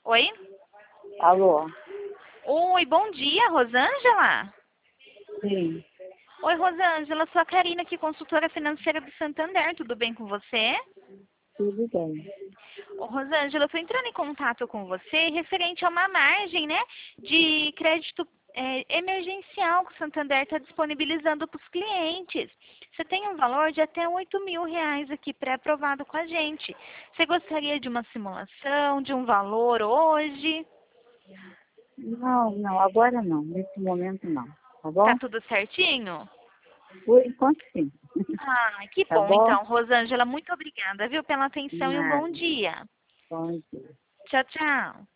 Oi? Alô? Oi, bom dia, Rosângela. Sim, Oi, Rosângela, sou a Karina aqui, consultora financeira do Santander. Tudo bem com você? tudo bem. Ô, Rosângela, eu estou entrando em contato com você referente a uma margem, né, de crédito emergencial que o Santander está disponibilizando para os clientes. Você tem um valor de até R$ 8.000 aqui pré-aprovado com a gente. Você gostaria de uma simulação, de um valor hoje? Não, agora não. Nesse momento não. Tá Tá bom? tudo certinho? Por enquanto sim. Ah, que Tá bom bom? então, Rosângela. Muito obrigada, viu, pela atenção e um bom Nada. dia. Bom dia. Tchau, tchau.